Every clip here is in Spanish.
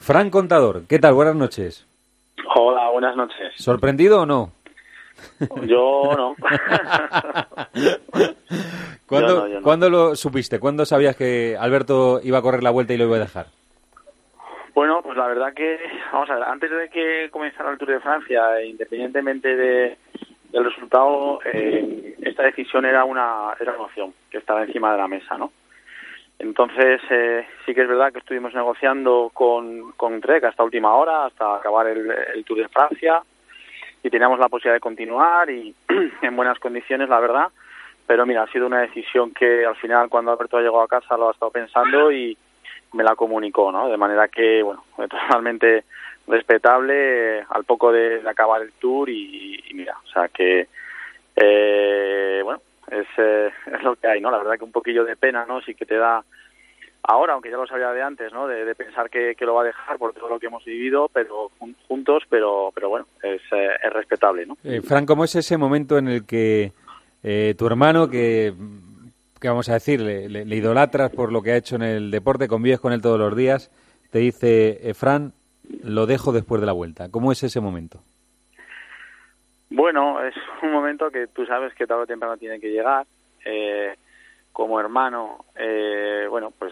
Fran Contador, ¿qué tal? Buenas noches. Hola, buenas noches. ¿Sorprendido o no? Yo no. ¿Cuándo lo supiste? ¿Cuándo sabías que Alberto iba a correr la Vuelta y lo iba a dejar? Bueno, pues la verdad que, vamos a ver, antes de que comenzara el Tour de Francia, independientemente del resultado, esta decisión era una opción que estaba encima de la mesa, ¿no? Entonces, sí que es verdad que estuvimos negociando con Trek hasta última hora, hasta acabar el Tour de Francia, y teníamos la posibilidad de continuar y en buenas condiciones, la verdad. Pero mira, ha sido una decisión que al final, cuando Alberto llegó a casa, lo ha estado pensando y me la comunicó, ¿no? De manera que, bueno, totalmente respetable al poco de acabar el Tour y mira, o sea que, bueno, es lo que hay, ¿no? La verdad que un poquillo de pena, ¿no? Sí que te da ahora, aunque ya lo sabía de antes, ¿no? De pensar que lo va a dejar por todo lo que hemos vivido, pero juntos, pero bueno, es respetable, ¿no? Fran, ¿cómo es ese momento en el que tu hermano, que vamos a decir, le idolatras por lo que ha hecho en el deporte, convives con él todos los días, te dice, Fran, lo dejo después de la Vuelta? ¿Cómo es ese momento? Bueno, es un momento que tú sabes que tarde o temprano tiene que llegar. Como hermano, bueno, pues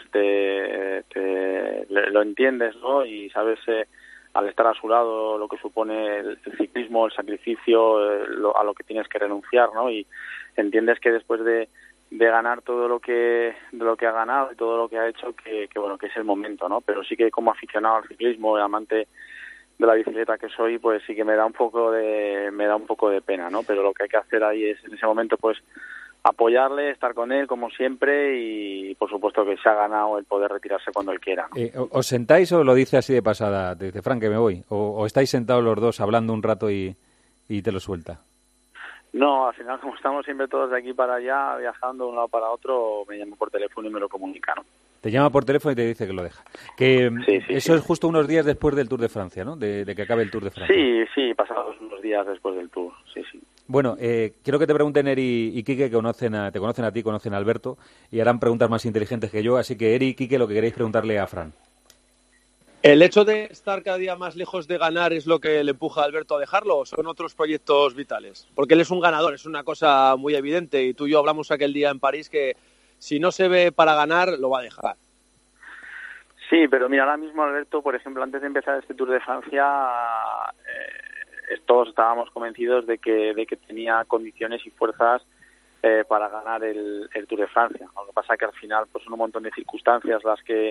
lo entiendes, ¿no? Y sabes, al estar a su lado, lo que supone el ciclismo, el sacrificio, a lo que tienes que renunciar, ¿no? Y entiendes que después de ganar todo lo que ha ganado y todo lo que ha hecho, que bueno, que es el momento, ¿no? Pero sí que como aficionado al ciclismo y amante de la bicicleta que soy, pues sí que me da un poco de pena, ¿no? Pero lo que hay que hacer ahí es, en ese momento, pues apoyarle, estar con él como siempre y por supuesto que se ha ganado el poder retirarse cuando él quiera, ¿no? ¿Os sentáis o lo dice así de pasada? Te dice, Fran, que me voy. ¿O estáis sentados los dos hablando un rato y te lo suelta? No, al final, como estamos siempre todos de aquí para allá, viajando de un lado para otro, me llama por teléfono y me lo comunica, ¿no? Te llama por teléfono y te dice que lo deja. Que sí, eso es justo unos días después del Tour de Francia, ¿no? De que acabe el Tour de Francia. Sí, pasados unos días después del Tour, sí. Bueno, quiero que te pregunten Eri y Quique, que te conocen a ti, conocen a Alberto, y harán preguntas más inteligentes que yo, así que Eri y Quique, lo que queréis preguntarle a Fran. ¿El hecho de estar cada día más lejos de ganar es lo que le empuja a Alberto a dejarlo o son otros proyectos vitales? Porque él es un ganador, es una cosa muy evidente, y tú y yo hablamos aquel día en París que si no se ve para ganar, lo va a dejar. Sí, pero mira, ahora mismo Alberto, por ejemplo, antes de empezar este Tour de Francia, todos estábamos convencidos de que tenía condiciones y fuerzas para ganar el Tour de Francia. Lo que pasa es que al final pues son un montón de circunstancias las que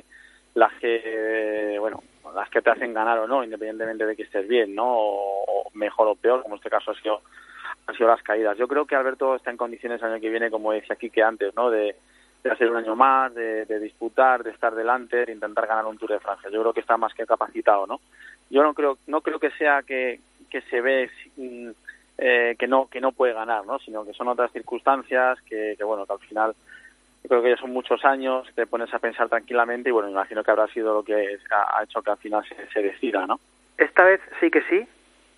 te hacen ganar o no, independientemente de que estés bien, ¿no? O mejor o peor, como en este caso han sido las caídas. Yo creo que Alberto está en condiciones el año que viene, como decía aquí que antes, ¿no? De hacer un año más, de disputar, de estar delante, de intentar ganar un Tour de Francia. Yo creo que está más que capacitado, ¿no? Yo no creo que sea que se ve que no puede ganar, ¿no? Sino que son otras circunstancias que bueno, que al final yo creo que ya son muchos años, te pones a pensar tranquilamente y bueno, me imagino que habrá sido lo que ha hecho que al final se decida, ¿no? ¿Esta vez sí que sí?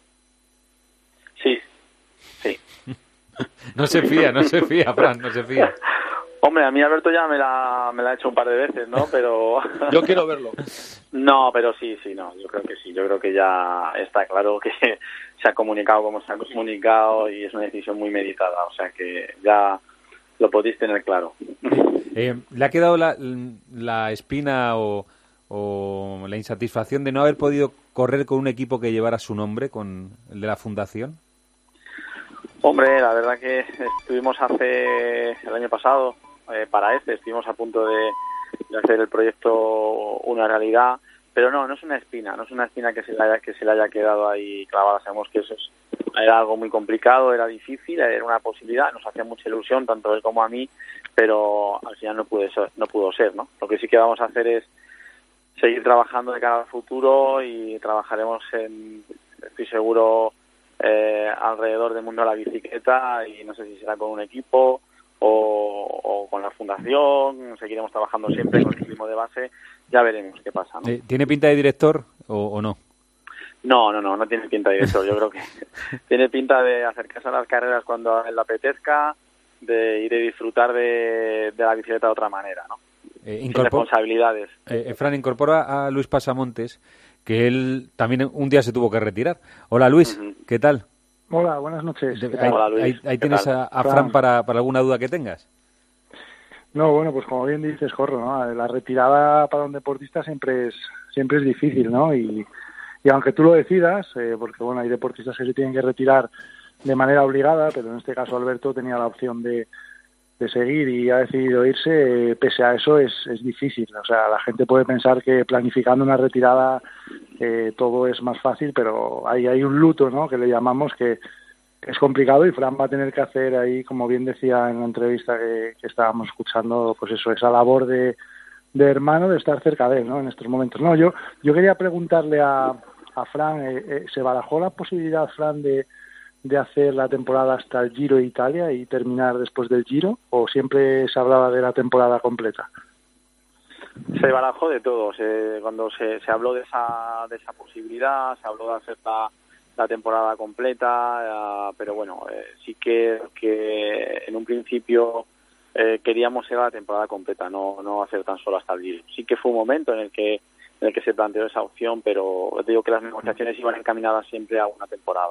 Sí. No se fía, Fran, no se fía. Hombre, a mí Alberto ya me la ha hecho un par de veces, ¿no? Pero yo quiero verlo. No, pero sí, no, yo creo que sí. Yo creo que ya está claro que se ha comunicado como se ha comunicado y es una decisión muy meditada, o sea que ya lo podéis tener claro. ¿Le ha quedado la espina o la insatisfacción de no haber podido correr con un equipo que llevara su nombre, con el de la Fundación? Hombre, la verdad que estuvimos el año pasado, estuvimos a punto de hacer el proyecto una realidad, pero no es una espina que se le haya quedado ahí clavada. Sabemos que eso era algo muy complicado, era difícil, era una posibilidad, nos hacía mucha ilusión, tanto él como a mí, pero al final no pudo ser, ¿no? Lo que sí que vamos a hacer es seguir trabajando de cara al futuro y trabajaremos estoy seguro, alrededor del mundo de la bicicleta y no sé si será con un equipo o con la fundación. Seguiremos trabajando siempre con el ciclismo de base, ya veremos qué pasa, ¿no? ¿Tiene pinta de director o no? No tiene pinta de director. Yo creo que tiene pinta de acercarse a las carreras cuando a él le apetezca, de ir a disfrutar de la bicicleta de otra manera, ¿no? sin responsabilidades. Fran, incorpora a Luis Pasamontes, que él también un día se tuvo que retirar. Hola Luis, ¿qué tal? Hola, buenas noches. Hola, Luis. Ahí tienes a Fran para alguna duda que tengas. No, bueno, pues como bien dices, Jorro, ¿no? La retirada para un deportista siempre es difícil, ¿no? Y aunque tú lo decidas, porque bueno, hay deportistas que se tienen que retirar de manera obligada, pero en este caso Alberto tenía la opción de seguir y ha decidido irse, pese a eso es difícil. O sea, la gente puede pensar que planificando una retirada todo es más fácil, pero hay un luto, ¿no?, que le llamamos, que es complicado, y Fran va a tener que hacer ahí, como bien decía en la entrevista que estábamos escuchando, pues eso, esa labor de hermano, de estar cerca de él, ¿no?, en estos momentos. No, yo quería preguntarle a Fran, ¿se barajó la posibilidad, Fran, de hacer la temporada hasta el Giro de Italia y terminar después del Giro, o siempre se hablaba de la temporada completa? Se barajó de todo. Cuando se habló de esa posibilidad, se habló de hacer la temporada completa, pero bueno, sí que en un principio queríamos ir a la temporada completa, no hacer tan solo hasta el Giro. Sí que fue un momento en el que se planteó esa opción, pero te digo que las negociaciones iban encaminadas siempre a una temporada.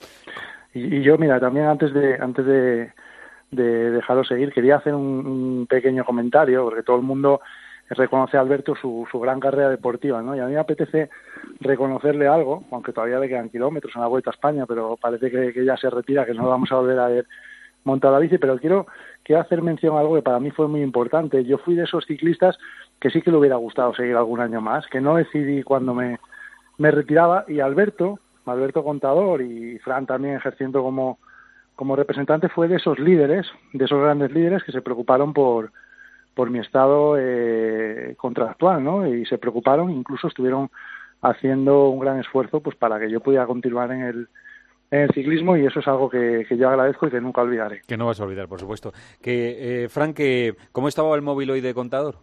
Y yo, mira, también antes de dejarlo seguir, quería hacer un pequeño comentario, porque todo el mundo reconoce a Alberto su gran carrera deportiva, ¿no? Y a mí me apetece reconocerle algo, aunque todavía le quedan kilómetros en la Vuelta a España, pero parece que ya se retira, que no lo vamos a volver a ver montar la bici, pero quiero hacer mención a algo que para mí fue muy importante. Yo fui de esos ciclistas que sí que le hubiera gustado seguir algún año más, que no decidí cuando me retiraba, y Alberto Contador, y Fran también ejerciendo como representante, fue de esos líderes, de esos grandes líderes que se preocuparon por mi estado contractual, ¿no? Y se preocuparon, incluso estuvieron haciendo un gran esfuerzo pues para que yo pudiera continuar en el ciclismo, y eso es algo que yo agradezco y que nunca olvidaré. Que no vas a olvidar, por supuesto. Fran, ¿cómo estaba el móvil hoy de Contador?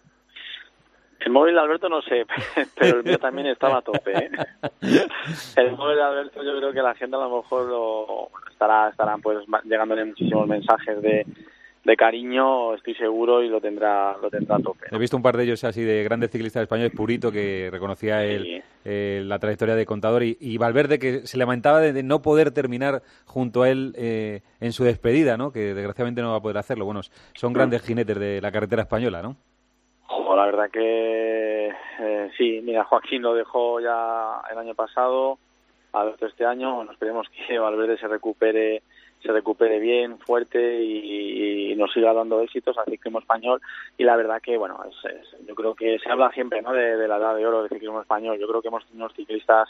El móvil de Alberto no sé, pero el mío también estaba a tope, ¿eh? El móvil de Alberto, yo creo que la gente a lo mejor estarán pues llegándole muchísimos mensajes de cariño, estoy seguro, y lo tendrá a tope, ¿no? He visto un par de ellos así de grandes ciclistas españoles, Purito, que reconocía la trayectoria de Contador, y Valverde, que se lamentaba de no poder terminar junto a él en su despedida, ¿no? Que desgraciadamente no va a poder hacerlo. Bueno, son grandes jinetes de la carretera española, ¿no? La verdad que sí, mira, Joaquín lo dejó ya el año pasado, Alberto este año. Bueno, esperemos que Valverde se recupere bien, fuerte, y nos siga dando éxitos al ciclismo español. Y la verdad que, bueno, yo creo que se habla siempre, ¿no?, de la edad de oro del ciclismo español. Yo creo que hemos tenido unos ciclistas,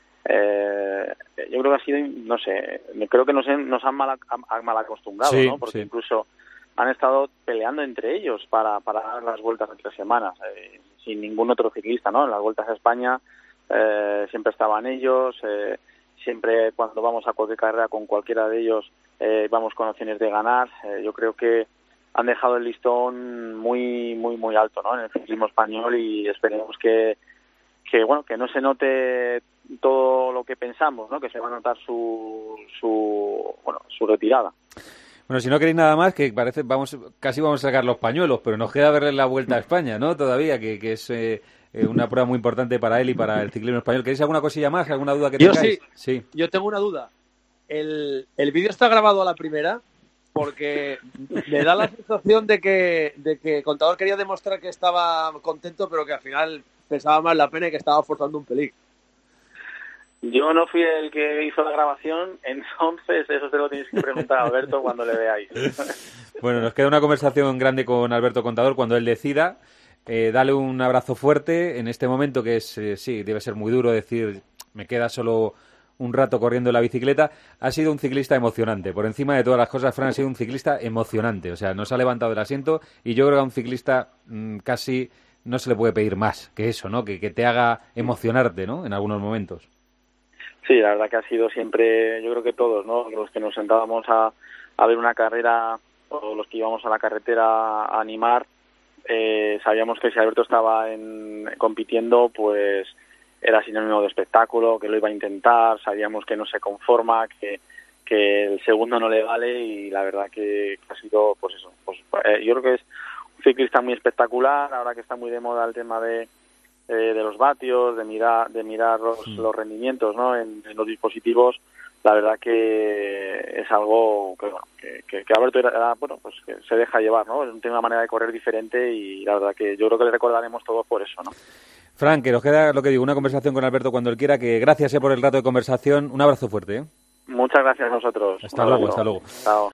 yo creo que ha sido, no sé, creo que nos han mal acostumbrado, sí, ¿no? Porque sí, incluso han estado peleando entre ellos para dar las vueltas en 3 semanas, sin ningún otro ciclista, ¿no? En las vueltas a España siempre estaban ellos, siempre cuando vamos a cualquier carrera con cualquiera de ellos vamos con opciones de ganar. Yo creo que han dejado el listón muy muy muy alto, ¿no?, en el ciclismo español, y esperemos que bueno, que no se note todo lo que pensamos, ¿no?, que se va a notar su retirada. Bueno, si no queréis nada más, que parece casi vamos a sacar los pañuelos, pero nos queda verle la Vuelta a España, ¿no? Todavía, que es una prueba muy importante para él y para el ciclismo español. ¿Queréis alguna cosilla más? ¿Alguna duda que tengáis? Sí. Yo tengo una duda. El vídeo está grabado a la primera, porque me da la sensación de que Contador quería demostrar que estaba contento, pero que al final pesaba más la pena y que estaba forzando un pelín. Yo no fui el que hizo la grabación, entonces eso te lo tienes que preguntar a Alberto cuando le veáis. Bueno, nos queda una conversación grande con Alberto Contador cuando él decida. Dale un abrazo fuerte en este momento, que sí, debe ser muy duro decir, me queda solo un rato corriendo la bicicleta. Ha sido un ciclista emocionante. Por encima de todas las cosas, Fran ha sido un ciclista emocionante. O sea, nos ha levantado del asiento, y yo creo que a un ciclista casi no se le puede pedir más que eso, ¿no? Que te haga emocionarte, ¿no?, en algunos momentos. Sí, la verdad que ha sido siempre, yo creo que todos, ¿no?, los que nos sentábamos a ver una carrera, o los que íbamos a la carretera a animar, sabíamos que si Alberto estaba compitiendo, pues era sinónimo de espectáculo, que lo iba a intentar. Sabíamos que no se conforma, que el segundo no le vale, y la verdad que ha sido, pues eso, yo creo que es un ciclista muy espectacular, ahora que está muy de moda el tema de los vatios, de mirar los rendimientos, ¿no? en los dispositivos. La verdad que es algo que Alberto pues que se deja llevar, ¿no? Tiene una manera de correr diferente y la verdad que yo creo que le recordaremos todos por eso, ¿no? Fran, que nos queda, lo que digo, una conversación con Alberto cuando él quiera, que gracias por el rato de conversación. Un abrazo fuerte, ¿eh? Muchas gracias a vosotros. Hasta luego. Chao.